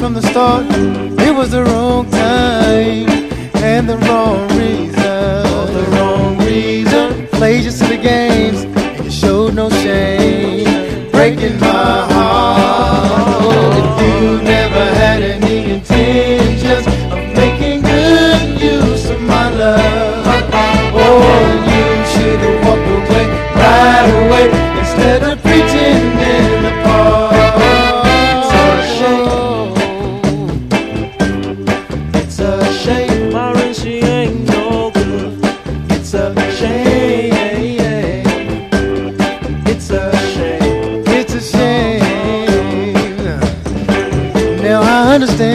from the start. It was the wrong time and the wrong reason. For the wrong reason. Played you silly games and you showed no shame, breaking my heart. Oh, if you never had any intentions of making good use of my love, oh, you should have walked away right away instead of pretending the part. It's a shame, Myron, she ain't no good. it's a shame, it's a shame, it's a shame. Now I understand